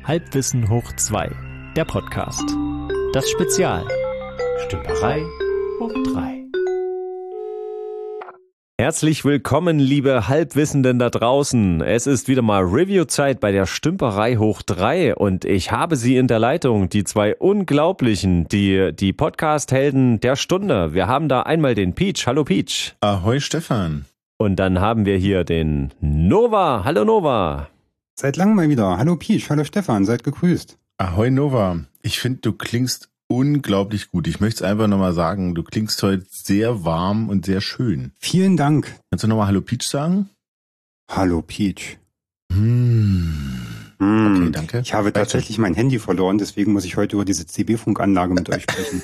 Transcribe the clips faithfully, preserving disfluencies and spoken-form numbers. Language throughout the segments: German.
Halbwissen hoch zwei, der Podcast. Das Spezial. Stümperei hoch drei. Herzlich willkommen, liebe Halbwissenden da draußen. Es ist wieder mal Review-Zeit bei der Stümperei hoch drei und ich habe sie in der Leitung, die zwei Unglaublichen, die, die Podcast-Helden der Stunde. Wir haben da einmal den Peach. Hallo Peach. Ahoi Stefan. Und dann haben wir hier den Nova. Hallo Nova. Seit langem mal wieder. Hallo Peach, hallo Stefan, seid gegrüßt. Ahoi Nova. Ich finde, du klingst unglaublich gut. Ich möchte es einfach nochmal sagen, du klingst heute sehr warm und sehr schön. Vielen Dank. Kannst du nochmal Hallo Peach sagen? Hallo Peach. Hm. Mm. Okay, danke. Ich habe tatsächlich mein Handy verloren, deswegen muss ich heute über diese C B-Funkanlage mit euch sprechen.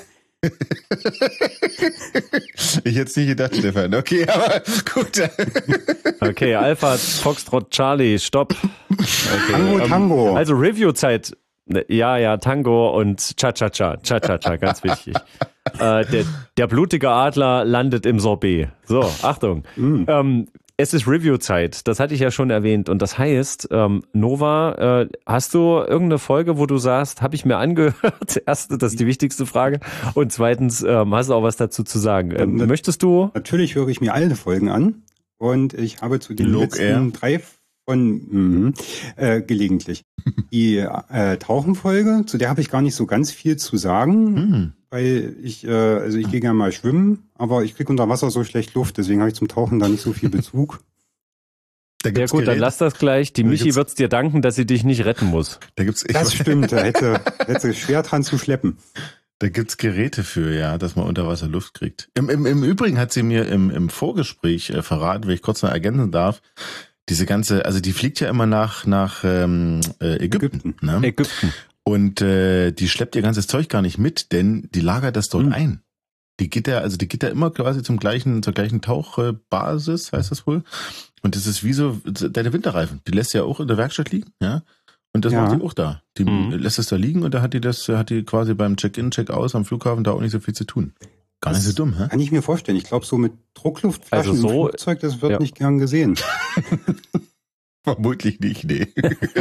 Ich hätte es nicht gedacht, Stefan. Okay, aber gut. Okay, Alpha, Foxtrot, Charlie, stopp. Okay, Tango, ähm, Tango. Also Review-Zeit. Ja, ja, Tango und Cha-Cha-Cha. Cha-Cha-Cha, ganz wichtig. äh, der, der blutige Adler landet im Sorbet. So, Achtung. Mm. Ähm, es ist Review-Zeit. Das hatte ich ja schon erwähnt. Und das heißt, ähm, Nova, äh, hast du irgendeine Folge, wo du sagst, habe ich mir angehört? Erste, das ist die wichtigste Frage. Und zweitens, ähm, hast du auch was dazu zu sagen? Ähm, Na, möchtest du? Natürlich höre ich mir alle Folgen an. Und ich habe zu den Log letzten Air. drei von mh, äh, gelegentlich. Die äh, Tauchenfolge, zu der habe ich gar nicht so ganz viel zu sagen, Hm. weil ich, äh, also ich gehe gerne mal schwimmen, aber ich kriege unter Wasser so schlecht Luft, deswegen habe ich zum Tauchen da nicht so viel Bezug. Da Ja gibt's gut, dann Geräte. lass das gleich. Die Da Michi gibt's- wird's dir danken, dass sie dich nicht retten muss. Da gibt's ich, Das stimmt, da hätte, hätte schwer dran zu schleppen. Da gibt's Geräte für, ja, dass man unter Wasser Luft kriegt. Im, im, im Übrigen hat sie mir im, im Vorgespräch äh, verraten, wenn ich kurz noch ergänzen darf, diese ganze, also die fliegt ja immer nach nach ähm, äh, Ägypten, Ägypten. ne? Ägypten. Und äh, die schleppt ihr ganzes Zeug gar nicht mit, denn die lagert das dort Hm. ein. Die geht ja, also die geht ja immer quasi zum gleichen, zur gleichen Tauchbasis, heißt das wohl. Und das ist wie so deine Winterreifen. Die lässt ja auch in der Werkstatt liegen, ja. Und das Ja. macht die auch da. Die Mhm. lässt es da liegen und da hat die das, hat die quasi beim Check-in, Check-aus am Flughafen da auch nicht so viel zu tun. Gar nicht so dumm, hä? Kann ich mir vorstellen. Ich glaube, so mit Druckluftflaschen Also so- im Flugzeug, das wird ja. nicht gern gesehen. Vermutlich nicht, nee.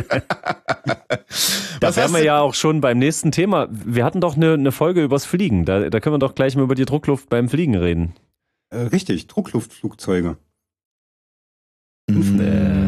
Da Was wären hast wir du- ja auch schon beim nächsten Thema. Wir hatten doch eine, eine Folge übers Fliegen. Da, da können wir doch gleich mal über die Druckluft beim Fliegen reden. Äh, richtig, Druckluftflugzeuge. Mm,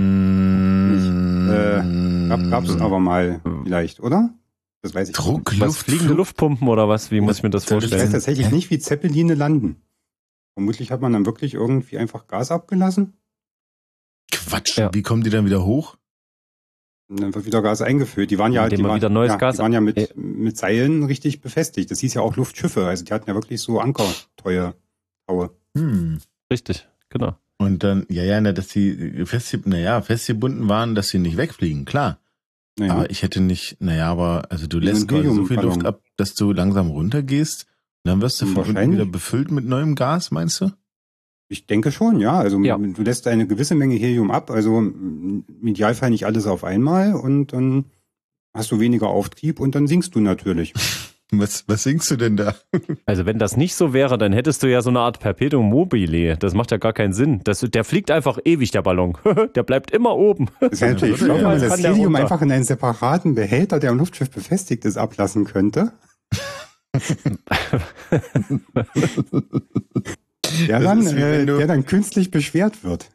Äh, Gab, gab's aber mal vielleicht, oder? Das weiß ich nicht. Druckluft. Was, fliegende Luftpumpen oder was? Wie muss ich mir das soll das Ich weiß vorstellen? tatsächlich nicht, wie Zeppeline landen. Vermutlich hat man dann wirklich irgendwie einfach Gas abgelassen Quatsch. Ja. Wie kommen die dann wieder hoch? und dann wird wieder Gas eingefüllt. Die waren ja, Indem die man waren, wieder neues ja, Gas- die waren ja mit, Äh. mit Seilen richtig befestigt. Das hieß ja auch Luftschiffe. Also die hatten ja wirklich so Ankerteue. Taue. Hm. Richtig, genau. Und dann, ja, ja, na, dass die fest, naja, festgebunden waren, dass sie nicht wegfliegen, klar. Naja. Aber ich hätte nicht, naja, aber, also du Wie lässt ein quasi so viel Heliumballon. Luft ab, dass du langsam runtergehst. Und dann wirst du von unten Wahrscheinlich. wieder befüllt mit neuem Gas, meinst du? Ich denke schon, ja. Also Ja. du lässt eine gewisse Menge Helium ab, also im Idealfall nicht alles auf einmal und dann hast du weniger Auftrieb und dann sinkst du natürlich. Was, was singst du denn da? Also wenn das nicht so wäre, dann hättest du ja so eine Art Perpetuum mobile. Das macht ja gar keinen Sinn. Das, der fliegt einfach ewig, der Ballon. Der bleibt immer oben. Das wäre natürlich würde schlau, ja. wenn man Kann das der Helium runter. einfach in einen separaten Behälter, der am Luftschiff befestigt ist, ablassen könnte. Der Das dann, ist wie äh, wenn du- der dann künstlich beschwert wird.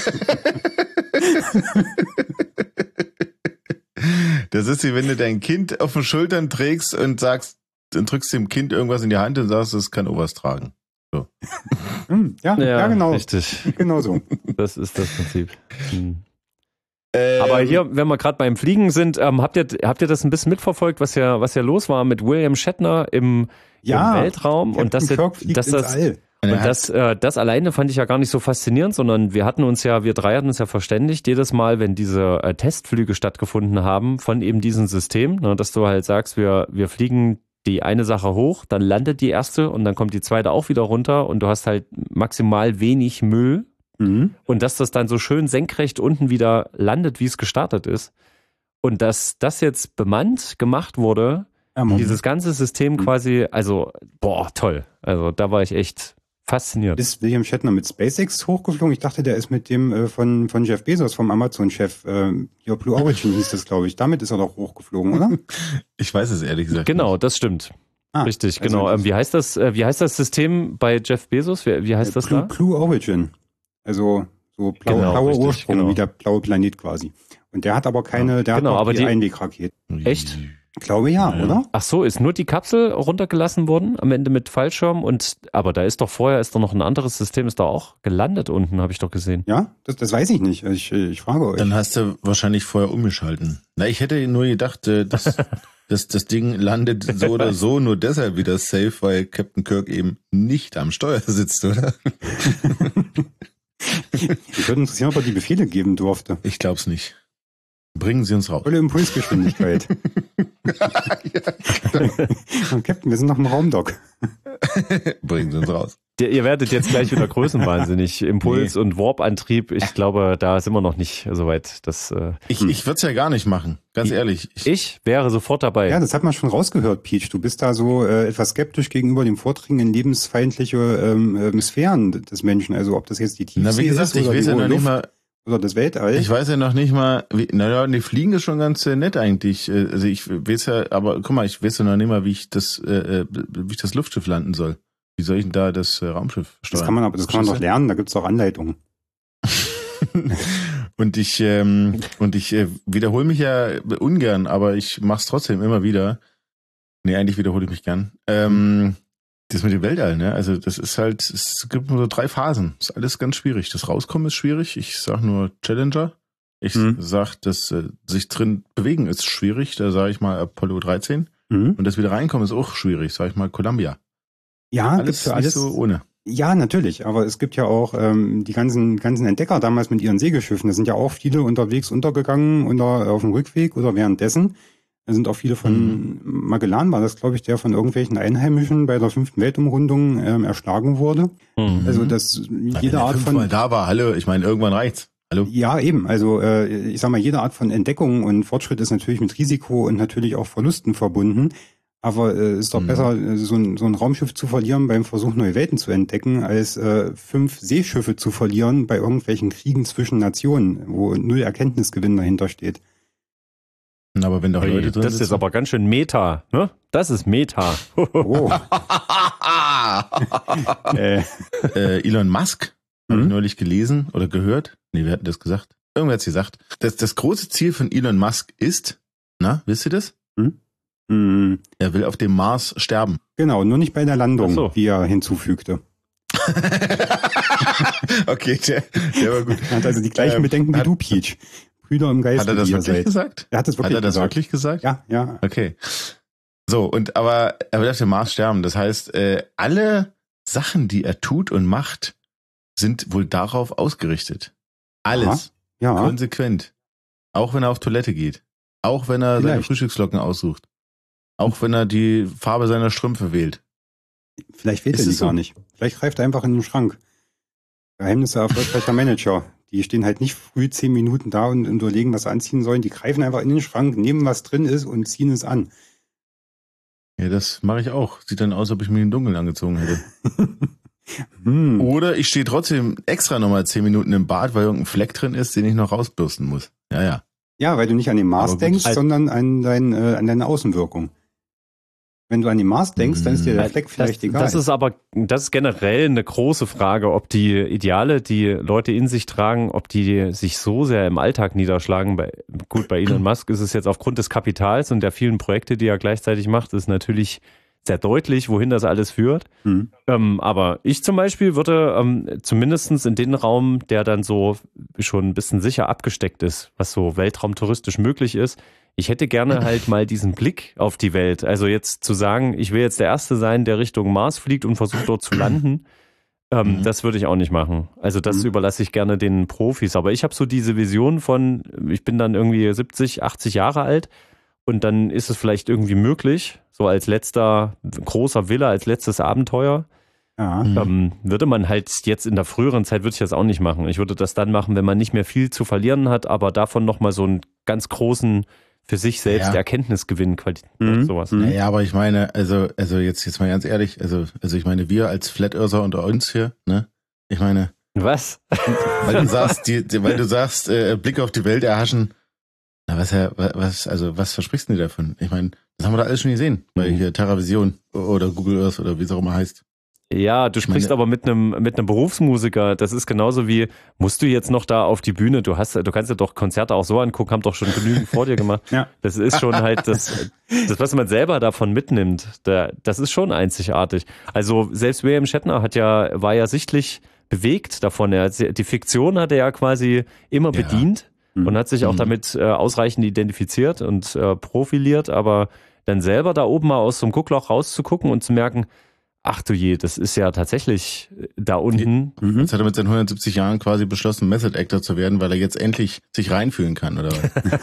Das ist wie wenn du dein Kind auf den Schultern trägst und sagst, dann drückst dem Kind irgendwas in die Hand und sagst, es kann Oberst tragen. Hm, ja, ja, genau. Richtig. Genau so. Das ist das Prinzip. Hm. Ähm, Aber hier, wenn wir gerade beim Fliegen sind, ähm, habt ihr habt ihr das ein bisschen mitverfolgt, was ja was ja los war mit William Shatner im, Ja, im Weltraum und dass, Captain Kirk fliegt dass ins das All. er und hat- das äh, das alleine fand ich ja gar nicht so faszinierend, sondern wir hatten uns ja, wir drei hatten uns ja verständigt, jedes Mal, wenn diese äh, Testflüge stattgefunden haben von eben diesem System, ne, dass du halt sagst, wir wir fliegen die eine Sache hoch, dann landet die erste und dann kommt die zweite auch wieder runter und du hast halt maximal wenig Müll. Mhm. Und dass das dann so schön senkrecht unten wieder landet, wie es gestartet ist. Und dass das jetzt bemannt gemacht wurde, Ja, Moment. dieses ganze System quasi, also, boah, toll. Also da war ich echt Fasziniert. Ist William Shatner mit SpaceX hochgeflogen? Ich dachte, der ist mit dem äh, von, von Jeff Bezos, vom Amazon-Chef, äh, Your Blue Origin hieß das, glaube ich. Damit ist er doch hochgeflogen, oder? Ich weiß es ehrlich gesagt Genau, nicht. das stimmt. Ah, Richtig, also genau. das- Ähm, wie heißt das, äh, wie heißt das System bei Jeff Bezos? Wie, wie heißt das Blue, da? Blue Origin. Also so blau, Genau, blauer richtig, Ursprung, genau. wie der blaue Planet quasi. Und der hat aber keine, der Genau, hat noch aber die, die- Einwegraketen. Echt? Ich glaube ja, Ja. oder? Ach so, ist nur die Kapsel runtergelassen worden, am Ende mit Fallschirm und, aber da ist doch vorher, ist doch noch ein anderes System, ist da auch gelandet unten, habe ich doch gesehen. Ja, das, das weiß ich nicht. Ich, ich frage euch. Dann hast du wahrscheinlich vorher umgeschalten. Na, ich hätte nur gedacht, äh, dass, dass das Ding landet so oder so nur deshalb wieder safe, weil Captain Kirk eben nicht am Steuer sitzt, oder? Ich würde interessieren, ob er die Befehle geben durfte. Ich glaub's nicht. Bringen Sie uns raus. Volle Impulsgeschwindigkeit. Und Captain, wir sind noch im Raumdock. Bringen Sie uns raus. Der, ihr werdet jetzt gleich wieder größenwahnsinnig. Impuls- Nee. und Warp-Antrieb, ich glaube, da sind wir noch nicht so weit. Das, äh, Ich, ich würde es ja gar nicht machen, ganz ehrlich. Ich, ich wäre sofort dabei. Ja, das hat man schon rausgehört, Peach. Du bist da so äh, etwas skeptisch gegenüber dem Vordringen in lebensfeindliche ähm, ähm, Sphären des Menschen. Also ob das jetzt die na, Tiefsee wie gesagt, ist ich oder weiß die ja hohe noch nicht Luft mal, oder das Weltall. ich weiß ja noch nicht mal, wie, naja, die Fliegen ist schon ganz äh, nett eigentlich. Äh, Also ich weiß ja, aber guck mal, ich weiß ja noch nicht mal, wie ich das, äh, äh, wie ich das Luftschiff landen soll. Wie soll ich denn da das äh, Raumschiff steuern? das kann man aber, das kann man doch Verstehst lernen. Da gibt's doch Anleitungen. du? Und ich, ähm, und ich äh, wiederhole mich ja ungern, aber ich mach's trotzdem immer wieder. Nee, eigentlich wiederhole ich mich gern. Ähm, das mit dem Weltall, ne? Also das ist halt, es gibt nur so drei Phasen. Das ist alles ganz schwierig. Das Rauskommen ist schwierig. Ich sag nur Challenger. Ich Mhm. sag, das äh, sich drin bewegen ist schwierig. Da sage ich mal Apollo dreizehn. Mhm. Und das wieder reinkommen ist auch schwierig. Sag ich mal Columbia. Ja, gibt's Alles für nicht alles. so ohne. Ja, natürlich, aber es gibt ja auch ähm, die ganzen ganzen Entdecker damals mit ihren Segelschiffen. Da sind ja auch viele unterwegs untergegangen unter auf dem Rückweg oder währenddessen. Da sind auch viele von Magellan, war das, glaube ich, der von irgendwelchen Einheimischen bei der fünften Weltumrundung ähm, erschlagen wurde. Hm. Also das Wenn jede der Art fünfmal von da war, hallo, ich meine, irgendwann reicht's. Hallo? ja eben. Also äh, ich sag mal, jede Art von Entdeckung und Fortschritt ist natürlich mit Risiko und natürlich auch Verlusten verbunden. Aber es äh, ist doch Mhm. besser, äh, so ein, so ein Raumschiff zu verlieren beim Versuch, neue Welten zu entdecken, als äh, fünf Seeschiffe zu verlieren bei irgendwelchen Kriegen zwischen Nationen, wo null Erkenntnisgewinn dahinter steht. Aber wenn da Ui, Leute drin das ist sitzen. aber ganz schön Meta, ne? Das ist Meta. Oh, äh, äh, Elon Musk, habe ich Mhm. neulich gelesen oder gehört. Nee, wer hat das gesagt? Irgendwer hat's gesagt. Das, das große Ziel von Elon Musk ist, na, wisst ihr das? mh, Er will auf dem Mars sterben. genau, nur nicht bei der Landung, Ach so. wie er hinzufügte. Okay, der, der war gut. Er hat also die gleichen Ähm, Bedenken wie hat- du, Peach. Brüder im Geiste, Hat er das wie ihr wirklich seid. gesagt? Er hat es Hat wirklich er das gesagt. wirklich gesagt? Ja, ja. Okay. So, und aber er will auf dem Mars sterben. Das heißt, äh, alle Sachen, die er tut und macht, sind wohl darauf ausgerichtet. Alles. Ja, Konsequent. Auch wenn er auf Toilette geht. Auch wenn er seine Vielleicht. Frühstücksflocken aussucht. Auch wenn er die Farbe seiner Strümpfe wählt. vielleicht wählt Ist er die es so? gar nicht. Vielleicht greift er einfach in den Schrank. Geheimnisse erfolgreicher Manager. Die stehen halt nicht früh zehn Minuten da und überlegen, was sie anziehen sollen. Die greifen einfach in den Schrank, nehmen, was drin ist und ziehen es an. Ja, das mache ich auch. Sieht dann aus, ob ich mich im Dunkeln angezogen hätte. Hm. Oder ich stehe trotzdem extra nochmal zehn Minuten im Bad, weil irgendein Fleck drin ist, den ich noch rausbürsten muss. Ja, ja. Ja, weil du nicht an den Mars Aber gut, denkst, also- sondern an, dein, äh, an deine Außenwirkung. Wenn du an den Mars denkst, dann ist dir der Hm. Fleck vielleicht das, egal. das ist aber, das ist generell eine große Frage, ob die Ideale, die Leute in sich tragen, ob die sich so sehr im Alltag niederschlagen. Bei, gut, bei Elon Musk ist es jetzt aufgrund des Kapitals und der vielen Projekte, die er gleichzeitig macht, ist natürlich sehr deutlich, wohin das alles führt. Hm. Ähm, aber ich zum Beispiel würde ähm, zumindest in den Raum, der dann so schon ein bisschen sicher abgesteckt ist, was so weltraumtouristisch möglich ist, ich hätte gerne halt mal diesen Blick auf die Welt. Also jetzt zu sagen, ich will jetzt der Erste sein, der Richtung Mars fliegt und versucht dort zu landen, ähm, Mhm. das würde ich auch nicht machen. Also das Mhm. überlasse ich gerne den Profis. Aber ich habe so diese Vision von, ich bin dann irgendwie siebzig, achtzig Jahre alt und dann ist es vielleicht irgendwie möglich, so als letzter großer Wille, als letztes Abenteuer. Ja. Mhm. Ähm, würde man halt jetzt in der früheren Zeit, würde ich das auch nicht machen. Ich würde das dann machen, wenn man nicht mehr viel zu verlieren hat, aber davon nochmal so einen ganz großen für sich selbst Ja. Erkenntnisgewinn, Qualität, Mhm. sowas. Mhm. Naja, aber ich meine, also, also jetzt, jetzt mal ganz ehrlich, also, also ich meine, wir als Flat Earther unter uns hier, ne? Ich meine, Was? weil du sagst, die, die, weil du sagst, äh, Blick auf die Welt erhaschen, na was, ja, was, also was versprichst du dir davon? Ich meine, das haben wir da alles schon gesehen, bei Mhm. hier TerraVision oder Google Earth oder wie es auch immer heißt. Ja, du sprichst meine- aber mit einem mit einem Berufsmusiker. Das ist genauso wie, musst du jetzt noch da auf die Bühne? Du hast, du kannst dir doch Konzerte auch so angucken, haben doch schon genügend vor dir gemacht. Ja. Das ist schon halt das, das, was man selber davon mitnimmt. Da, das ist schon einzigartig. Also selbst William Shatner hat ja, war ja sichtlich bewegt davon. Er hat, die Fiktion hat er ja quasi immer Ja. bedient Mhm. und hat sich auch Mhm. damit äh, ausreichend identifiziert und äh, profiliert, aber dann selber da oben mal aus so einem Guckloch rauszugucken und zu merken, ach du je, das ist ja tatsächlich da unten. Mhm. Jetzt hat er mit seinen hundertsiebzig Jahren quasi beschlossen, Method Actor zu werden, weil er jetzt endlich sich reinfühlen kann, oder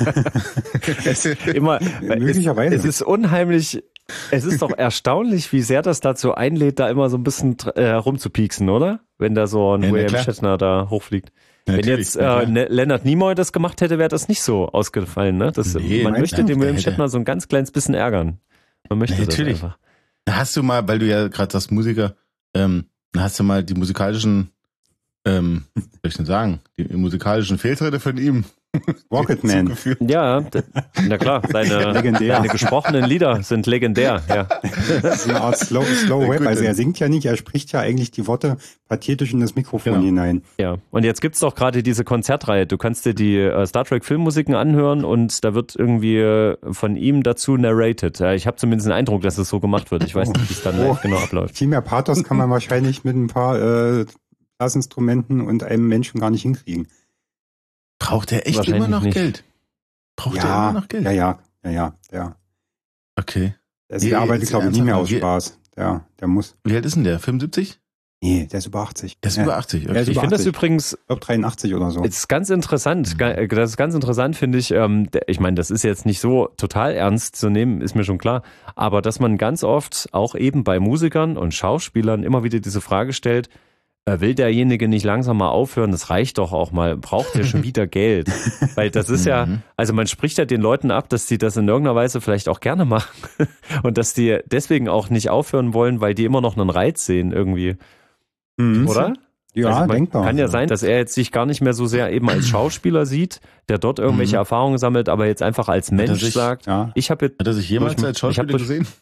was? Immer, Möglicherweise. Es, es ist unheimlich, es ist doch erstaunlich, wie sehr das dazu einlädt, da immer so ein bisschen äh, herumzupieksen, oder? Wenn da so ein Ja, na William klar. Shatner da hochfliegt. Wenn Natürlich, jetzt na klar. äh, ne- Leonard Nimoy das gemacht hätte, wäre das nicht so ausgefallen, ne? Das, Nee, man nein, möchte nein, den der William hätte- Shatner so ein ganz kleines bisschen ärgern. Man möchte Na, das natürlich. einfach. Hast du mal, weil du ja gerade sagst Musiker, ähm, hast du mal die musikalischen, ähm, wie soll ich denn sagen, die musikalischen Fehltritte von ihm Rocketman. zugeführt? Ja, d- na klar, seine, Legendär. seine gesprochenen Lieder sind legendär, ja. Das ist eine Art Slow, Slow Ja, Rap. gut, Also er dann. singt ja nicht, er spricht ja eigentlich die Worte pathetisch in das Mikrofon Genau. hinein. Ja, und jetzt gibt's doch gerade diese Konzertreihe. Du kannst dir die äh, Star Trek Filmmusiken anhören und da wird irgendwie äh, von ihm dazu narrated. Ja, ich habe zumindest den Eindruck, dass es so gemacht wird. Ich weiß nicht, wie es dann Oh. live genau abläuft. Viel mehr Pathos kann man wahrscheinlich mit ein paar äh, Blasinstrumenten und einem Menschen gar nicht hinkriegen. Braucht er echt Wahrscheinlich immer noch nicht. Geld? Braucht er Ja, immer noch Geld? ja, ja, ja, ja, ja. Okay. Also Nee, der arbeitet, jetzt glaube ich, nicht mehr aus ernsthaft, Spaß. Der, der muss. Wie alt ist denn der? fünfundsiebzig? Nee, der ist über achtzig. Der ist ja, über achtzig. Der Okay. ist Ich über finde das achtzig. übrigens Ich glaube dreiundachtzig oder so. Es ist ganz interessant. Ga- äh, Das ist ganz interessant, finde ich. Ähm, der- Ich meine, das ist jetzt nicht so total ernst zu nehmen, ist mir schon klar. Aber dass man ganz oft auch eben bei Musikern und Schauspielern immer wieder diese Frage stellt, äh, will derjenige nicht langsam mal aufhören? Das reicht doch auch mal. Braucht der schon wieder Geld? Weil das ist ja, Mhm. also man spricht ja den Leuten ab, dass die das in irgendeiner Weise vielleicht auch gerne machen. Und dass die deswegen auch nicht aufhören wollen, weil die immer noch einen Reiz sehen irgendwie. Mhm. Oder? Ja, Also man denkbar. Kann ja sein, dass er jetzt sich gar nicht mehr so sehr eben als Schauspieler sieht, der dort irgendwelche Mhm. Erfahrungen sammelt, aber jetzt einfach als Mensch sich- sagt, Ja. ich habe jetzt, Hat er sich jemals Ich- als ich hab Schauspieler das- gesehen?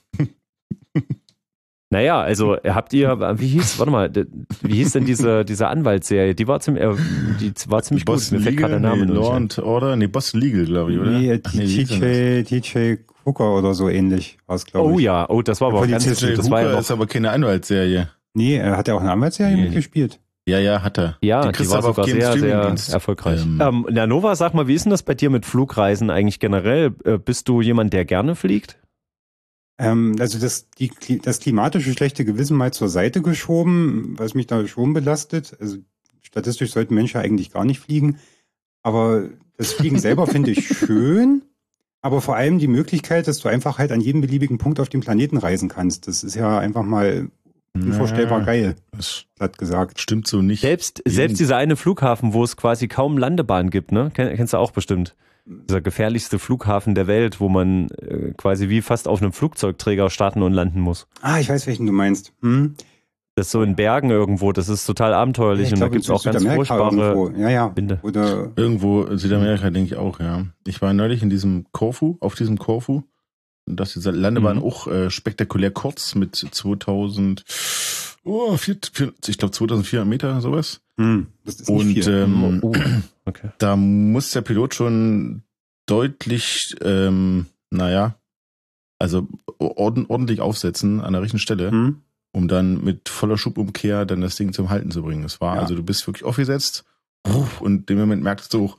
naja, also habt ihr, wie hieß, warte mal, wie hieß denn diese, diese Anwaltsserie? Die war ziemlich, äh, die war ziemlich gut, mir fällt gerade der Name nee, nur Law nicht ein. and Order, nee, Boston Legal, glaube ich, oder? Nee, Ach, nee, wie hieß denn das? T J, T J Hooker oder so ähnlich war es, glaube ich. Oh ja, oh, das war aber auch ganz, Polizist T J das war ja Hooker noch, ist aber keine Anwaltsserie. Nee, er hat ja auch eine Anwaltsserie Nee. mitgespielt. Ja, ja, hat er. ja, Die die, kriegst du war aber auf sogar keinem sehr, sehr Streamingdienst. erfolgreich. Ähm. Ähm, na, Nova, sag mal, wie ist denn das bei dir mit Flugreisen eigentlich generell? Äh, Bist du jemand, der gerne fliegt? Ähm, also das, die, das klimatische schlechte Gewissen mal zur Seite geschoben, was mich da schon belastet. Also statistisch sollten Menschen eigentlich gar nicht fliegen. Aber das Fliegen selber finde ich schön. Aber vor allem die Möglichkeit, dass du einfach halt an jedem beliebigen Punkt auf dem Planeten reisen kannst. Das ist ja einfach mal unvorstellbar Na, geil, Das platt gesagt. stimmt so nicht. Selbst, Jeden- selbst dieser eine Flughafen, wo es quasi kaum Landebahn gibt, ne? Ken, kennst du auch bestimmt. Dieser gefährlichste Flughafen der Welt, wo man äh, quasi wie fast auf einem Flugzeugträger starten und landen muss. Ah, ich weiß, welchen du meinst. Hm? Das ist so in Bergen irgendwo, das ist total abenteuerlich Ich und da glaube, gibt es in auch ganz Südamerika furchtbare irgendwo. Ja, ja. Winde. Oder Irgendwo in Südamerika denke ich auch, ja. Ich war neulich in diesem Korfu, auf diesem Korfu. Und das ist diese Landebahn Mhm. auch äh, spektakulär kurz mit zweitausend, oh, vier, vier, ich glaube zweitausendvierhundert Meter, sowas. hm, das ist nicht Und viel. ähm, Oh, okay. da muss der Pilot schon deutlich, ähm, naja, also ord ordentlich aufsetzen an der richtigen Stelle, Hm? um dann mit voller Schubumkehr dann das Ding zum Halten zu bringen. Es war, Ja. also du bist wirklich aufgesetzt und in dem Moment merkst du auch,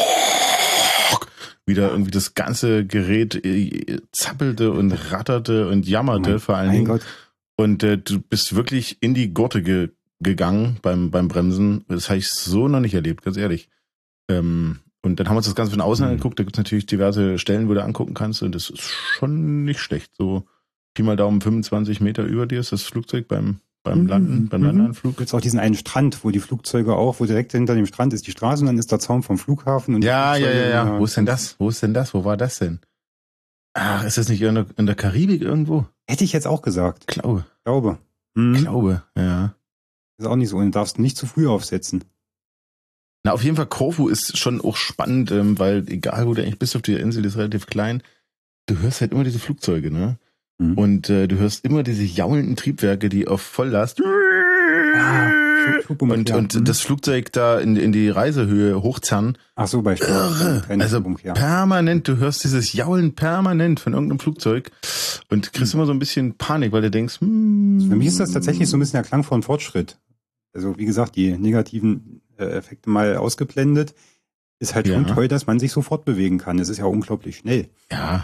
wieder irgendwie das ganze Gerät äh, zappelte und ratterte und jammerte Mein- vor allen mein Dingen. Gott. Und äh, du bist wirklich in die Gurte ge gegangen beim beim Bremsen. Das habe ich so noch nicht erlebt, ganz ehrlich. Ähm, und dann haben wir uns das Ganze von außen Mhm. angeguckt. Da gibt es natürlich diverse Stellen, wo du angucken kannst. Und das ist schon nicht schlecht. So Pi mal Daumen fünfundzwanzig Meter über dir ist das Flugzeug beim beim Landen, Mhm. beim Landeanflug. Gibt es auch diesen einen Strand, wo die Flugzeuge auch, wo direkt hinter dem Strand ist die Straße und dann ist der Zaun vom Flughafen. Und Ja, die ja, Flugzeuge, ja, ja. Wo ist denn das? Wo ist denn das? Wo war das denn? Ach, ist das nicht in der, in der Karibik irgendwo? Hätte ich jetzt auch gesagt. Glaube. Glaube. Mhm. Glaube, ja. Ist auch nicht so. Und du darfst nicht zu früh aufsetzen. Na, auf jeden Fall, Korfu ist schon auch spannend, ähm, weil egal wo du eigentlich bist auf der Insel, die ist relativ klein, du hörst halt immer diese Flugzeuge, ne? Mhm. Und äh, du hörst immer diese jaulenden Triebwerke, die auf Volllast Ah, Flug- Flugbombe, und, ja. und Mhm. das Flugzeug da in, in die Reisehöhe hochzerren. Ach so, bei Start. Irre. Keine Also Übung, ja. permanent, du hörst dieses Jaulen permanent von irgendeinem Flugzeug und kriegst immer so ein bisschen Panik, weil du denkst, hm, Für mich ist das tatsächlich so ein bisschen der Klang von Fortschritt. Also wie gesagt, die negativen äh, Effekte mal ausgeblendet. Ist halt schon Ja. toll, dass man sich so fortbewegen kann. Es ist ja unglaublich schnell. ja,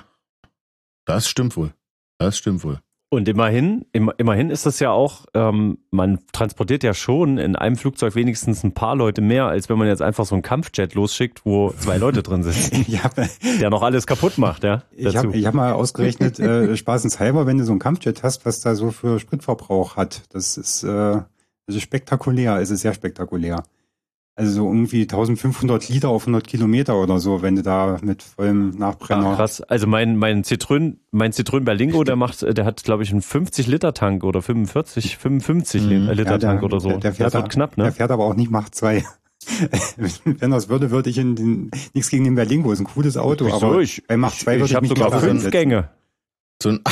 das stimmt wohl. Das stimmt wohl. Und immerhin, im, immerhin ist das ja auch, ähm, man transportiert ja schon in einem Flugzeug wenigstens ein paar Leute mehr, als wenn man jetzt einfach so einen Kampfjet losschickt, wo zwei Leute drin sitzen, Ich habe der noch alles kaputt macht, ja. ich dazu. hab, ich hab mal ausgerechnet, äh, spaßenshalber, wenn du so einen Kampfjet hast, was da so für Spritverbrauch hat. Das ist, äh, das ist spektakulär. Es ist sehr spektakulär. Also so irgendwie eintausendfünfhundert Liter auf hundert Kilometer oder so, wenn du da mit vollem Nachbrenner... Ach, krass. Also mein, mein Citroën, mein Citroën Berlingo, der macht, der hat, glaube ich, einen fünfzig Liter Tank oder fünfundvierzig, fünfundfünfzig Mhm. Liter Ja, der- Tank oder so. der- der fährt das wird da- knapp, Der ne? fährt aber auch nicht Mach zwei. Wenn das würde, würde ich in den, nichts gegen den Berlingo, ist ein cooles Auto, Wieso? aber Ich, bei Mach ich, zwei würde ich ich habe mich sogar nicht fünf reinsetzen. Gänge. So ein,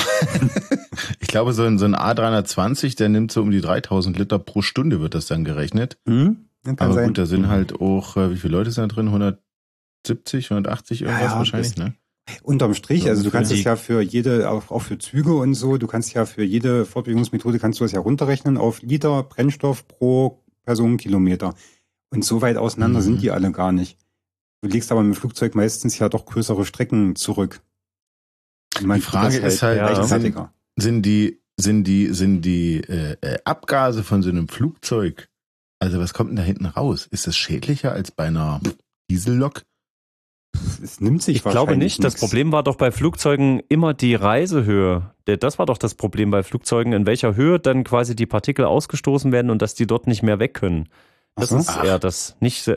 ich glaube, so ein, so ein A dreihundertzwanzig, der nimmt so um die dreitausend Liter pro Stunde, wird das dann gerechnet. Hm? Kann Aber sein. gut, da sind halt auch, äh, wie viele Leute sind da drin? hundertsiebzig, hundertachtzig irgendwas Ja, ja, wahrscheinlich, das- ne? Unterm Strich, So also du kannst ungefähr. es ja für jede, auch, auch für Züge und so, du kannst ja für jede Fortbewegungsmethode kannst du das ja runterrechnen auf Liter Brennstoff pro Personenkilometer. Und so weit auseinander Mhm. sind die alle gar nicht. Du legst aber mit dem Flugzeug meistens ja doch größere Strecken zurück. Und man Die Frage tut das ist halt, ja, rechtzeitiger. Sind die, sind die, sind die äh, äh, Abgase von so einem Flugzeug, also was kommt denn da hinten raus? Ist das schädlicher als bei einer Diesellok? Es nimmt sich Ich glaube wahrscheinlich nicht. Das nix. Problem war doch bei Flugzeugen immer die Reisehöhe. Der- Das war doch das Problem bei Flugzeugen, in welcher Höhe dann quasi die Partikel ausgestoßen werden und dass die dort nicht mehr weg können. Das Ach so. ist Ach. eher das nicht. sehr-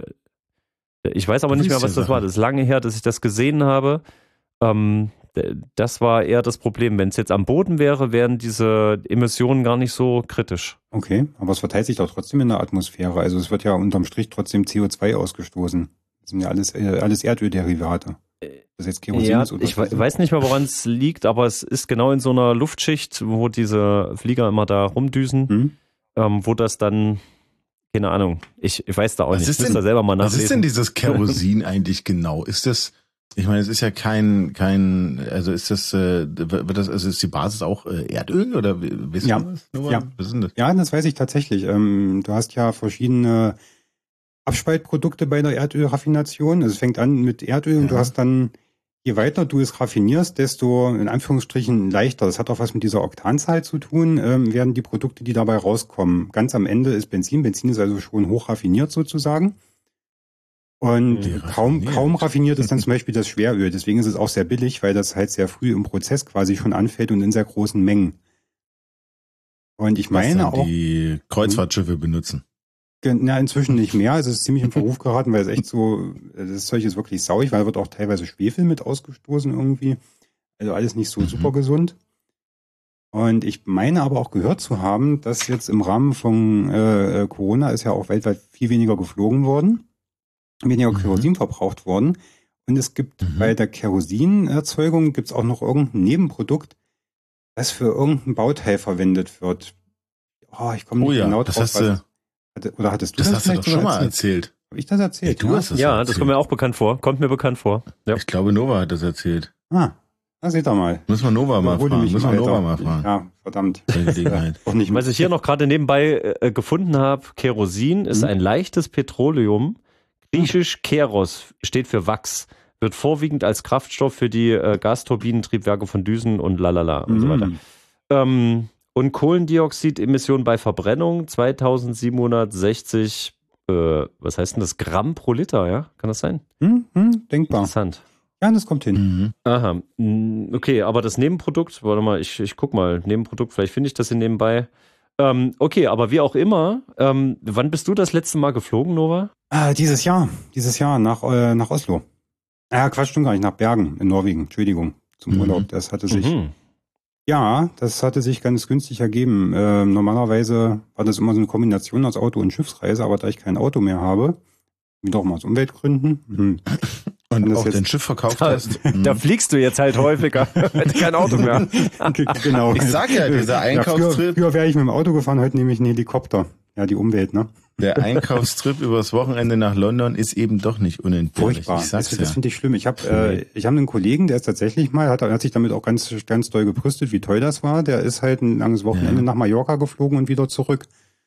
Ich weiß aber Du nicht mehr, willst was ja das war. Sachen. Das ist lange her, dass ich das gesehen habe. Ähm, d- das war eher das Problem. Wenn es jetzt am Boden wäre, wären diese Emissionen gar nicht so kritisch. Okay, aber es verteilt sich doch trotzdem in der Atmosphäre. Also es wird ja unterm Strich trotzdem C O zwei ausgestoßen. Das sind ja alles, äh, alles Erdölderivate. Das jetzt Kerosin Ja, ist oder ich we- weiß nicht mehr, woran es liegt, aber es ist genau in so einer Luftschicht, wo diese Flieger immer da rumdüsen, Hm? ähm, wo das dann, keine Ahnung, ich, ich weiß da auch Was nicht, ist ich müsste denn- da selber mal Was ist denn nachlesen. dieses Kerosin eigentlich genau? Ist das, ich meine, es ist ja kein, kein, also ist das, äh, wird das, also ist die Basis auch äh, Erdöl oder wie- wissen Ja. wir das? Nur Ja. Was ist denn das? Ja, das weiß ich tatsächlich. Ähm, du hast ja verschiedene Abspaltprodukte bei der Erdölraffination. Also es fängt an mit Erdöl und du Ja. hast dann, je weiter du es raffinierst, desto in Anführungsstrichen leichter. Das hat auch was mit dieser Oktanzahl zu tun, ähm, werden die Produkte, die dabei rauskommen. Ganz am Ende ist Benzin. Benzin ist also schon hoch raffiniert sozusagen. Und Die kaum, raffiniert. kaum raffiniert ist dann zum Beispiel das Schweröl. Deswegen ist es auch sehr billig, weil das halt sehr früh im Prozess quasi schon anfällt und in sehr großen Mengen. Und ich Was meine dann auch, die Kreuzfahrtschiffe benutzen. Ge- Na, inzwischen nicht mehr. Also es ist ziemlich in Verruf geraten, weil es echt so, das Zeug ist wirklich sauig, weil da wird auch teilweise Schwefel mit ausgestoßen irgendwie. Also alles nicht so Mhm. super gesund. Und ich meine aber auch gehört zu haben, dass jetzt im Rahmen von äh, äh, Corona ist ja auch weltweit viel weniger geflogen worden, weniger Mhm. Kerosin verbraucht worden. Und es gibt Mhm. bei der Kerosinerzeugung gibt's auch noch irgendein Nebenprodukt, das für irgendein Bauteil verwendet wird. Oh, ich komme nicht Oh ja, genau das drauf. hast was du- es- Hatte- Oder hattest du Das das, hast du vielleicht doch schon sogar mal erzählt. Habe ich das erzählt? Ja, du hast das Ja, erzählt. das kommt mir auch bekannt vor. Kommt mir bekannt vor. Ja. Ich glaube, Nova hat das erzählt. Ah, da seht ihr mal. Müssen wir Nova mal Überhole fragen. mich Müssen im wir Nova Alter. mal fragen. Ja, verdammt. Bei Gelegenheit. Auch nicht Was ich hier noch gerade nebenbei äh, gefunden habe, Kerosin ist Mhm. ein leichtes Petroleum. Griechisch Keros steht für Wachs. Wird vorwiegend als Kraftstoff für die äh, Gasturbinentriebwerke von Düsen und lalala und so weiter. Mhm. Ähm, und Kohlendioxidemissionen bei Verbrennung zweitausendsiebenhundertsechzig, äh, was heißt denn das? Gramm pro Liter, ja? Kann das sein? Hm, hm, denkbar. Interessant. Ja, das kommt hin. Mhm. Aha, mm, okay, aber das Nebenprodukt, warte mal, ich, ich guck mal, Nebenprodukt, vielleicht finde ich das hier nebenbei. Ähm, okay, aber wie auch immer, ähm, wann bist du das letzte Mal geflogen, Nova? Äh, dieses Jahr, dieses Jahr nach, äh, nach Oslo. Ja, Quatsch, stimmt gar nicht, nach Bergen in Norwegen, Entschuldigung, zum Mhm. Urlaub. Das hatte sich, Mhm. ja, das hatte sich ganz günstig ergeben. Ähm, normalerweise war das immer so eine Kombination aus Auto- und Schiffsreise, aber da ich kein Auto mehr habe, doch mal aus Umweltgründen, hm, Und Kann das auch jetzt- dein Schiff verkauft Da, hast. da fliegst du jetzt halt häufiger, wenn du kein Auto mehr. genau. Ich sag ja, dieser Ja, Einkaufstrip, früher, früher wäre ich mit dem Auto gefahren, heute nehme ich einen Helikopter. Ja, die Umwelt, ne? der Einkaufstrip übers Wochenende nach London ist eben doch nicht unentbehrlich. Furchtbar. Ich sag's das ja. das finde ich schlimm. Ich habe äh, ich hab einen Kollegen, der ist tatsächlich mal, hat, hat sich damit auch ganz, ganz doll gebrüstet, wie toll das war. Der ist halt ein langes Wochenende Ja. nach Mallorca geflogen und wieder zurück.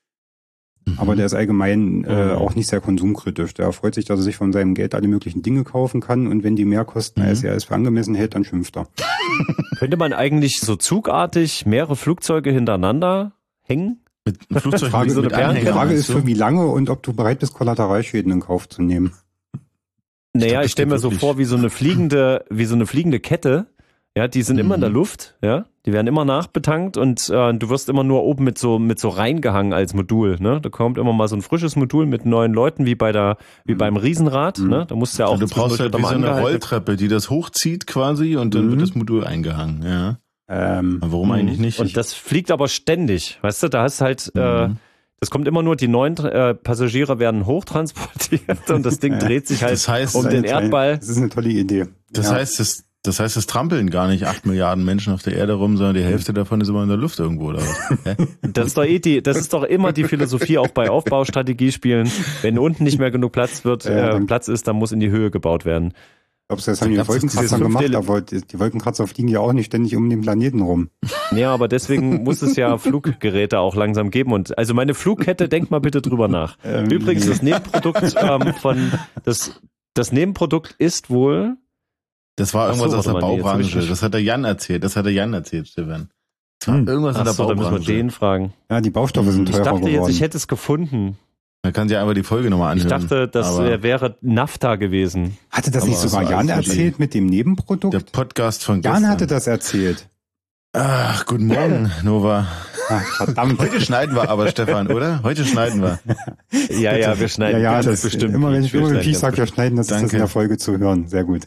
Mhm. Aber der ist allgemein äh, Mhm. auch nicht sehr konsumkritisch. Der freut sich, dass er sich von seinem Geld alle möglichen Dinge kaufen kann. Und wenn die mehr kosten, Mhm. als er es für angemessen hält, dann schimpft er. Könnte man eigentlich so zugartig mehrere Flugzeuge hintereinander hängen? Mit einem Flugzeug Frage- wie so mit eine Bären- Die Anhänger. Frage meinst ist, du? für wie lange und ob du bereit bist, Kollateralschäden in Kauf zu nehmen. Naja, glaub, ich das stelle mir geht so wirklich. vor, wie so eine fliegende, wie so eine fliegende Kette. Ja, die sind immer in der Mhm. Luft, ja. Die werden immer nachbetankt und äh, du wirst immer nur oben mit so mit so reingehangen als Modul, ne? Da kommt immer mal so ein frisches Modul mit neuen Leuten, wie bei der, wie Mhm. beim Riesenrad, Mhm. ne? Da musst du ja auch Und du brauchst zwischendurch halt wie mal so eine angehalten. Rolltreppe, die das hochzieht quasi und dann Mhm. wird das Modul eingehangen. Ja. Ähm, Aber warum Mhm. eigentlich nicht? Und das fliegt aber ständig, weißt du? Da hast halt, äh, Mhm. das kommt immer nur, die neuen äh, Passagiere werden hochtransportiert und das Ding Ja. dreht sich halt Das heißt, um das ist den eine tolle- Erdball. Das ist eine tolle Idee. Das Ja. heißt, das, das heißt, es trampeln gar nicht acht Milliarden Menschen auf der Erde rum, sondern die Hälfte davon ist immer in der Luft irgendwo oder was? Hä? Das ist doch eh die, das ist doch immer die Philosophie auch bei Aufbaustrategiespielen. Wenn unten nicht mehr genug Platz wird, Ja, äh, dann- Platz ist, dann muss in die Höhe gebaut werden. Glaubst du, das haben die gab's das Wolkenkratzer dieses gemacht? fünfte- Aber die die Wolkenkratzer fliegen ja auch nicht ständig um den Planeten rum. Ja, aber deswegen muss es ja Fluggeräte auch langsam geben. Und also meine Flugkette, denk mal bitte drüber nach. Ähm, Übrigens, nee. das Nebenprodukt ähm, von das, das Nebenprodukt ist wohl. Das war Ach so, irgendwas aus der warte mal, nee, jetzt hab ich Baubranche. nicht- Das hat der Jan erzählt. Das hat der Jan erzählt, Stefan. Das war Hm. irgendwas in der Achso, da müssen wir Baubranche. den fragen. Ja, die Baustoffe sind Ich teurer dachte geworden. jetzt, ich hätte es gefunden. Man kann sich einfach die Folge nochmal Ich anhören. dachte, das Aber äh, wäre NAFTA gewesen. hatte das Aber nicht was sogar war Jan alles erzählt mit dem Nebenprodukt? der Podcast von gestern. Jan hatte das erzählt. Ach, guten Morgen, Nova. Ach, verdammt. Heute schneiden wir aber, Stefan, oder? Heute schneiden wir. Ja, ja, wir ja, schneiden ja, ganz das bestimmt. immer wenn ich Wir immer wenn schneiden ich ganz sage, wir schneiden, das ist das Danke. in der Folge zu hören. Sehr gut.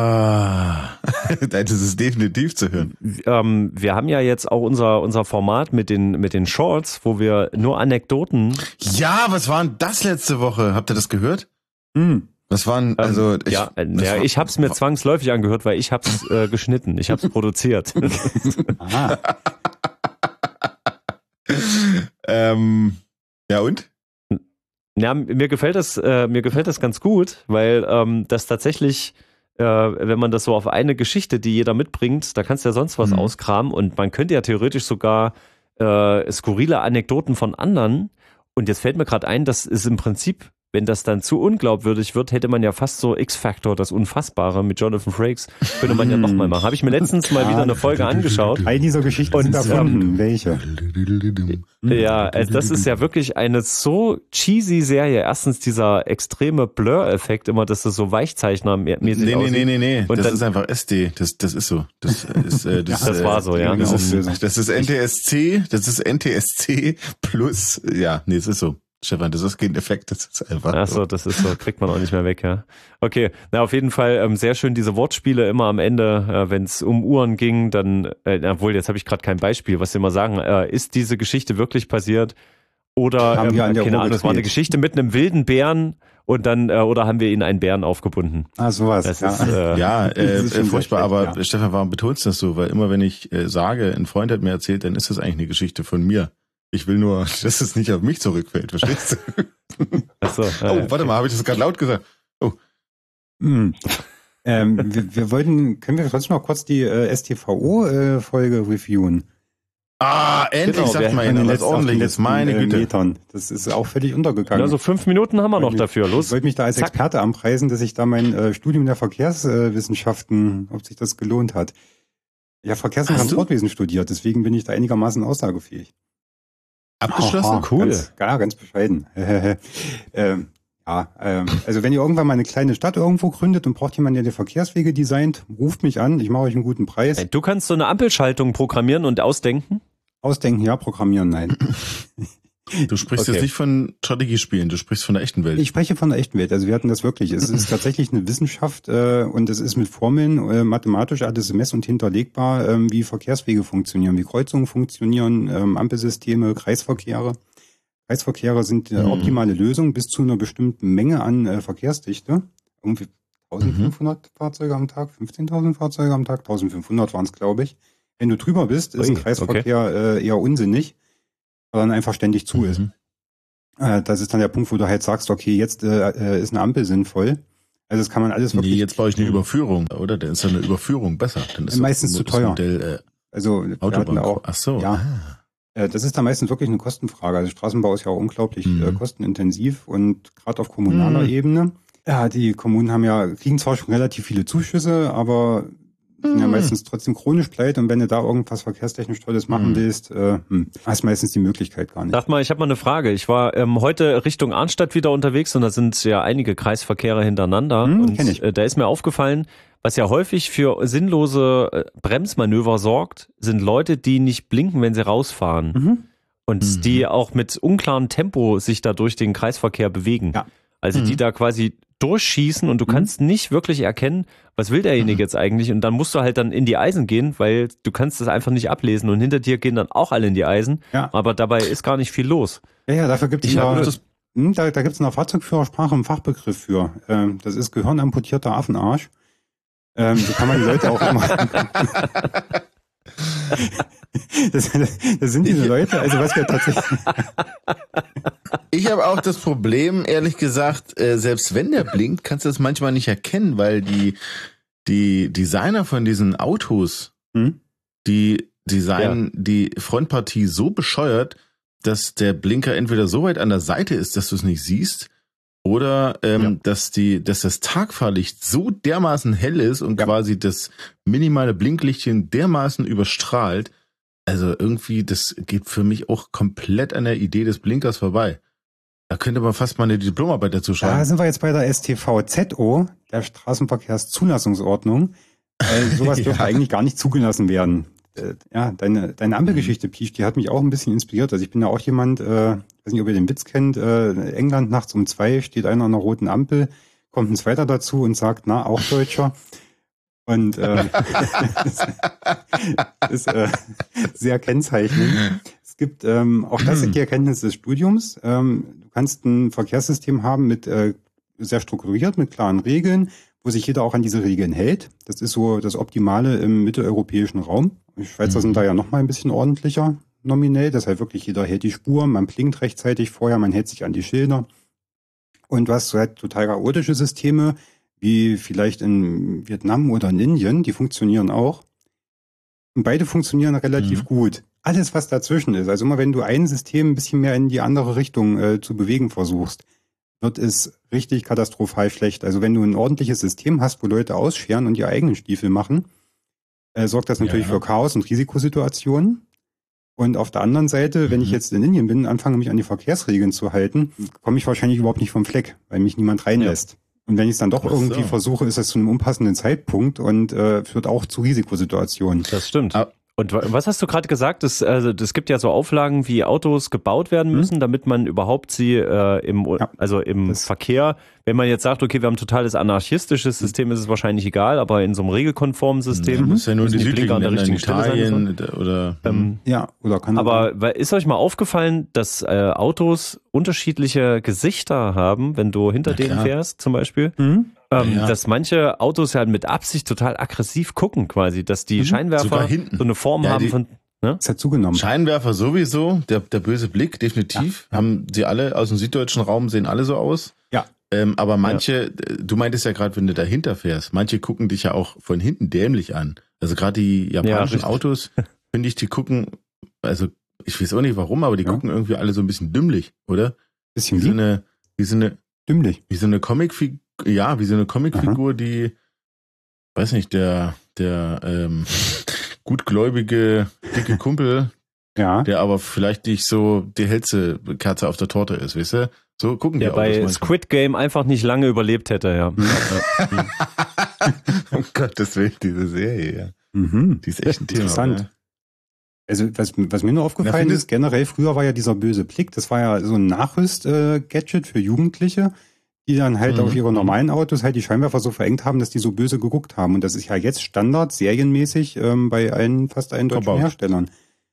Ah, das ist definitiv zu hören. ähm, wir haben ja jetzt auch unser, unser Format mit den, mit den Shorts, wo wir nur Anekdoten. Ja, was war denn das letzte Woche? Habt ihr das gehört? Hm. Was waren, also, ähm, ich, ja, äh, das ja, war- ich hab's mir zwangsläufig angehört, weil ich hab's äh, geschnitten, ich hab's produziert. Aha. ähm, ja und? Ja, mir gefällt das, äh, mir gefällt das ganz gut, weil ähm, das tatsächlich, äh, wenn man das so auf eine Geschichte, die jeder mitbringt, da kannst du ja sonst was Mhm. auskramen und man könnte ja theoretisch sogar äh, skurrile Anekdoten von anderen. Und jetzt fällt mir gerade ein, das ist im Prinzip, wenn das dann zu unglaubwürdig wird, hätte man ja fast so X-Factor, das Unfassbare mit Jonathan Frakes, könnte man ja Mhm. nochmal machen. Habe ich mir letztens mal wieder eine Folge angeschaut. All dieser Geschichten Und, sind erfunden. Welche? Ja, also das ist ja wirklich eine so cheesy Serie. Erstens dieser extreme Blur-Effekt immer, dass das so weichzeichnermäßig Nee, nee, aussieht. nee, nee, nee. Und Das dann- ist einfach S D. Das, das ist so. Das ist, äh, das, Das äh, war so, ja. Das Auflösung. ist, das ist N T S C, das ist N T S C plus, ja, nee, es ist so. Stefan, das ist kein Effekt, das ist einfach Ach so. so, das ist so, kriegt man auch nicht mehr weg, ja. Okay, na auf jeden Fall ähm, sehr schön diese Wortspiele immer am Ende, äh, wenn es um Uhren ging, dann, äh, obwohl jetzt habe ich gerade kein Beispiel, was sie immer sagen, äh, ist diese Geschichte wirklich passiert oder Haben ähm, wir an der keine Uhr Ahnung, es war eine gedreht. Geschichte mit einem wilden Bären und dann äh, oder haben wir ihnen einen Bären aufgebunden? Ah, sowas. Das ja. ist äh, Ja, Das äh, ist schon äh, furchtbar, sehr aber schlecht, ja. Stefan, warum betonst du das so? Weil immer wenn ich äh, sage, ein Freund hat mir erzählt, dann ist das eigentlich eine Geschichte von mir. Ich will nur, dass es nicht auf mich zurückfällt, verstehst du? ach so, Oh, äh, warte mal, habe ich das gerade laut gesagt? Hm. ähm, wir, wir wollten, können wir trotzdem noch kurz die äh, S T V O-Folge reviewen? Ah, endlich Genau, sagt wir- mal An den einer was letzten- auf den ordentliches, letzten, meine äh, Güte. Metern. Das ist auch völlig untergegangen. Also fünf Minuten haben wir noch Ich- dafür. Los. Ich wollte mich da als Zack. Experte anpreisen, dass ich da mein äh, Studium der Verkehrswissenschaften, ob sich das gelohnt hat. Ich habe Verkehrs- und Hast du? Transportwesen studiert, deswegen bin ich da einigermaßen aussagefähig. Abgeschlossen? Aha, Cool. Ganz, ja, ganz bescheiden. ähm, ja, ähm, also wenn ihr irgendwann mal eine kleine Stadt irgendwo gründet und braucht jemanden, der die Verkehrswege designt, ruft mich an, ich mache euch einen guten Preis. Du kannst so eine Ampelschaltung programmieren und ausdenken? Ausdenken, ja, programmieren, nein. Du sprichst Okay. jetzt nicht von Strategiespielen, du sprichst von der echten Welt. Ich spreche von der echten Welt. Also wir hatten das wirklich. Es ist tatsächlich eine Wissenschaft äh, und es ist mit Formeln äh, mathematisch alles mess- und hinterlegbar, ähm, wie Verkehrswege funktionieren, wie Kreuzungen funktionieren, ähm, Ampelsysteme, Kreisverkehre. Kreisverkehre sind die Mhm. optimale Lösung bis zu einer bestimmten Menge an äh, Verkehrsdichte. Irgendwie eintausendfünfhundert Fahrzeuge am Tag, fünfzehntausend Fahrzeuge am Tag, eintausendfünfhundert waren es, glaube ich. Wenn du drüber bist, ist Ui, ein Kreisverkehr äh, eher unsinnig, weil er dann einfach ständig zu ist. Mhm. Äh, das ist dann der Punkt, wo du halt sagst, okay, jetzt äh, ist eine Ampel sinnvoll. Also das kann man alles wirklich. Nee, jetzt baue ich eine Überführung, oder? Dann ist ja eine Überführung besser. Dann ist Meistens das zu teuer. Modell, äh, Also wir hatten Autobahn. auch. Ach so. Ja. Ah. Äh, das ist da meistens wirklich eine Kostenfrage. Also Straßenbau ist ja auch unglaublich Mhm. äh, kostenintensiv und gerade auf kommunaler Mhm. Ebene. Ja, die Kommunen haben ja, kriegen zwar schon relativ viele Zuschüsse, aber sind ja Mhm. meistens trotzdem chronisch pleite und wenn du da irgendwas verkehrstechnisch Tolles machen Mhm. willst, äh, hm, hast meistens die Möglichkeit gar nicht. Sag mal, ich habe mal eine Frage. Ich war ähm, heute Richtung Arnstadt wieder unterwegs und da sind ja einige Kreisverkehre hintereinander. Hm, und kenn ich. Äh, da ist mir aufgefallen, was ja häufig für sinnlose äh, Bremsmanöver sorgt, sind Leute, die nicht blinken, wenn sie rausfahren. Mhm. Und Mhm. die auch mit unklarem Tempo sich da durch den Kreisverkehr bewegen. Ja. Also die Mhm. da quasi durchschießen und du kannst nicht wirklich erkennen, was will derjenige Mhm. jetzt eigentlich. Und dann musst du halt dann in die Eisen gehen, weil du kannst das einfach nicht ablesen. Und hinter dir gehen dann auch alle in die Eisen. Ja. Aber dabei ist gar nicht viel los. Ja, ja, dafür gibt es Ich habe ja, das. hm, da, da gibt es in der Fahrzeugführersprache einen Fachbegriff für. Ähm, das ist gehirnamputierter Affenarsch. Ähm, so kann man die Leute auch immer. Das, das sind diese Leute, also was wir tatsächlich. Ich habe auch das Problem, ehrlich gesagt, äh, selbst wenn der blinkt, kannst du das manchmal nicht erkennen, weil die, die Designer von diesen Autos, Hm? die designen die Frontpartie so bescheuert, dass der Blinker entweder so weit an der Seite ist, dass du es nicht siehst, oder ähm, Ja. dass die, dass das Tagfahrlicht so dermaßen hell ist und Ja. quasi das minimale Blinklichtchen dermaßen überstrahlt. Also irgendwie, das geht für mich auch komplett an der Idee des Blinkers vorbei. Da könnte man fast mal eine Diplomarbeit dazu Da schreiben. sind wir jetzt bei der S T V Z O, der Straßenverkehrszulassungsordnung. Äh, sowas Ja. dürfte eigentlich gar nicht zugelassen werden. Äh, ja, deine, deine Ampelgeschichte, Piech, die hat mich auch ein bisschen inspiriert. Also ich bin ja auch jemand, äh, weiß nicht, ob ihr den Witz kennt, äh, in England nachts um zwei steht einer an einer roten Ampel, kommt ein zweiter dazu und sagt, na, auch Deutscher. Und äh, das ist äh, sehr kennzeichnend. Es gibt ähm, auch das sind die Erkenntnisse des Studiums. Ähm, du kannst ein Verkehrssystem haben mit äh, sehr strukturiert, mit klaren Regeln, wo sich jeder auch an diese Regeln hält. Das ist so das Optimale im mitteleuropäischen Raum. Die Schweizer Mhm. sind da ja noch mal ein bisschen ordentlicher nominell. Das heißt wirklich, jeder hält die Spur, man blinkt rechtzeitig vorher, man hält sich an die Schilder. Und du hast so halt total chaotische Systeme, wie vielleicht in Vietnam oder in Indien, die funktionieren auch. Und beide funktionieren relativ Mhm. gut. Alles, was dazwischen ist, also immer wenn du ein System ein bisschen mehr in die andere Richtung äh, zu bewegen versuchst, wird es richtig katastrophal schlecht. Also wenn du ein ordentliches System hast, wo Leute ausscheren und ihre eigenen Stiefel machen, äh, sorgt das natürlich Ja. für Chaos und Risikosituationen. Und auf der anderen Seite, wenn ich Mhm. jetzt in Indien bin, anfange mich an die Verkehrsregeln zu halten, komme ich wahrscheinlich überhaupt nicht vom Fleck, weil mich niemand reinlässt. Und wenn ich es dann doch Ach so. irgendwie versuche, ist das zu einem unpassenden Zeitpunkt und äh, führt auch zu Risikosituationen. Das stimmt. Ah. Und wa- was hast du gerade gesagt? Es also, das gibt ja so Auflagen, wie Autos gebaut werden müssen, damit man überhaupt sie äh, im, Ja. also im Das- Verkehr, wenn man jetzt sagt, okay, wir haben ein totales anarchistisches System, ist es wahrscheinlich egal, aber in so einem regelkonformen Ja, System muss ja nur müssen die die Blinker südlichen an der Länder in richtigen Stelle sein. Italien oder Ähm, Ja, oder kann aber wa- ist euch mal aufgefallen, dass äh, Autos unterschiedliche Gesichter haben, wenn du hinter Na denen klar. fährst zum Beispiel? Hm? Ähm, Ja. Dass manche Autos ja mit Absicht total aggressiv gucken quasi, dass die Mhm. Scheinwerfer Sogar hinten. so eine Form Ja, haben die- von... Ne? Es hat zugenommen. Scheinwerfer sowieso, der, der böse Blick, definitiv. Haben sie alle aus dem süddeutschen Raum, sehen alle so aus. Ja. Ähm, aber manche, äh, du meintest ja gerade, wenn du dahinter fährst, manche gucken dich ja auch von hinten dämlich an. Also gerade die japanischen richtig. Autos, finde ich, die gucken, also ich weiß auch nicht warum, aber die Ja. gucken irgendwie alle so ein bisschen dümmlich, oder? Bisschen Wie so lieb, eine, wie so eine, dümmlich. wie so eine Comicfigur, ja, wie so eine Comicfigur, die, weiß nicht, der, der ähm, gutgläubige, dicke Kumpel, Ja. der aber vielleicht nicht so die hellste Kerze auf der Torte ist, weißt du? So gucken Der die bei Autos manchmal. Squid Game einfach nicht lange überlebt hätte, ja. Um Gottes Willen, diese Serie, ja. Mhm. Die ist echt ein Thema. Interessant. Oder? Also was, was mir nur aufgefallen Na, ist, generell früher war ja dieser böse Blick, das war ja so ein Nachrüst-Gadget für Jugendliche, die dann halt Mhm. auf ihre normalen Autos halt die Scheinwerfer so verengt haben, dass die so böse geguckt haben. Und das ist ja jetzt Standard, serienmäßig ähm, bei allen, fast allen deutschen Verbaut. Herstellern.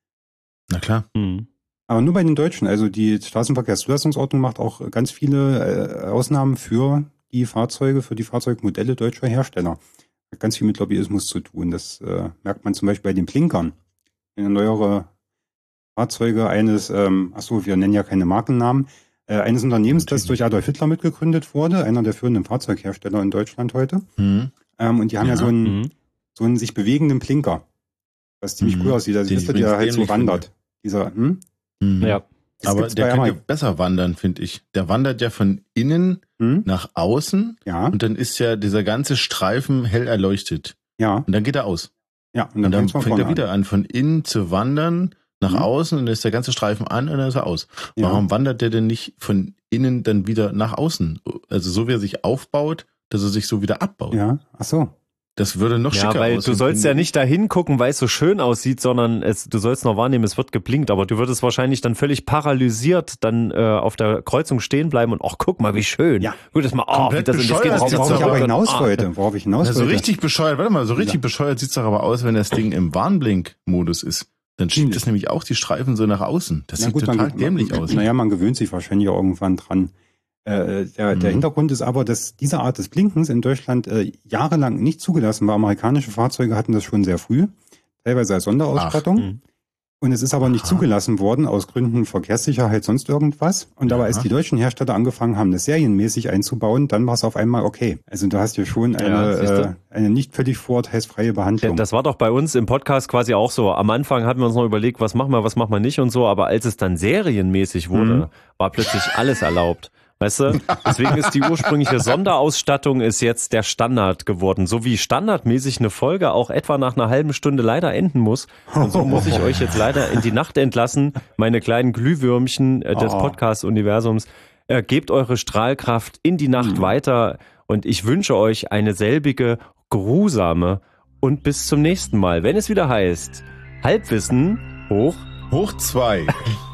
Na klar. Hm. Aber nur bei den Deutschen. Also die Straßenverkehrszulassungsordnung macht auch ganz viele äh, Ausnahmen für die Fahrzeuge, für die Fahrzeugmodelle deutscher Hersteller. Hat ganz viel mit Lobbyismus zu tun. Das äh, merkt man zum Beispiel bei den Blinkern. Eine neuere Fahrzeuge eines, ähm, ach so, wir nennen ja keine Markennamen, äh, eines Unternehmens, das durch Adolf Hitler mitgegründet wurde, einer der führenden Fahrzeughersteller in Deutschland heute. Mhm. Ähm, und die haben ja, Ja. so einen, Mhm. so einen sich bewegenden Blinker, was ziemlich Mhm. cool aussieht. Also Den wisst ihr, ich der übrigens halt so dämlich wandert. Dieser, hm? Mhm. Ja. Das Aber gibt's der bei könnte Ameri- besser wandern, finde ich. Der wandert ja von innen Hm? nach außen Ja, und dann ist ja dieser ganze Streifen hell erleuchtet. ja, Und dann geht er aus. ja. Und dann fängt's von fängt er vorne wieder an, von innen zu wandern, nach Mhm. außen und dann ist der ganze Streifen an und dann ist er aus. Ja. Warum wandert der denn nicht von innen dann wieder nach außen? Also so wie er sich aufbaut, dass er sich so wieder abbaut. Ja, ach so. Das würde noch Ja, schicker weil aussehen. du sollst finde ja ich. nicht dahin gucken, weil es so schön aussieht, sondern es, du sollst noch wahrnehmen, es wird geblinkt, aber du würdest wahrscheinlich dann völlig paralysiert dann äh, auf der Kreuzung stehen bleiben und ach, guck mal, wie schön. Ja. Gut, das mal, oh, wie Komplett das, und das geht bescheuert. jetzt Worauf, wieder worauf ich aber zurück und, hinaus ah, wollte, worauf ich hinaus Na, so wollte. richtig bescheuert, warte mal, so richtig Ja. bescheuert sieht's doch aber aus, wenn das Ding im Warnblink-Modus ist. Dann schiebt Ziemlich. es nämlich auch die Streifen so nach außen. Das Na sieht gut, total man, dämlich man, aus. Naja, man gewöhnt sich wahrscheinlich auch irgendwann dran. Äh, der, der Mhm. Hintergrund ist aber, dass diese Art des Blinkens in Deutschland äh, jahrelang nicht zugelassen war. Amerikanische Fahrzeuge hatten das schon sehr früh, teilweise als Sonderausstattung. Mhm. Und es ist aber nicht Aha. zugelassen worden aus Gründen Verkehrssicherheit, sonst irgendwas. Und aber als Aha. die deutschen Hersteller angefangen haben, das serienmäßig einzubauen, dann war es auf einmal okay. Also du hast hier schon eine, Ja, siehst du? äh, eine nicht völlig vorurteilsfreie Ja, Behandlung. das war doch bei uns im Podcast quasi auch so. Am Anfang haben wir uns noch überlegt, was machen wir, was machen wir nicht und so, aber als es dann serienmäßig wurde, Mhm. war plötzlich alles erlaubt. Weißt du? Deswegen ist die ursprüngliche Sonderausstattung ist jetzt der Standard geworden. So wie standardmäßig eine Folge auch etwa nach einer halben Stunde leider enden muss. Und so muss ich euch jetzt leider in die Nacht entlassen, meine kleinen Glühwürmchen äh, des Oh. Podcast-Universums. Äh, gebt eure Strahlkraft in die Nacht Mhm. weiter und ich wünsche euch eine selbige, geruhsame und bis zum nächsten Mal, wenn es wieder heißt, Halbwissen hoch Hoch zwei.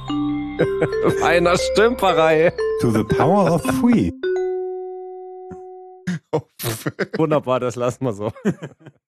einer Stümperei. To the power of three. Wunderbar, das lassen wir so.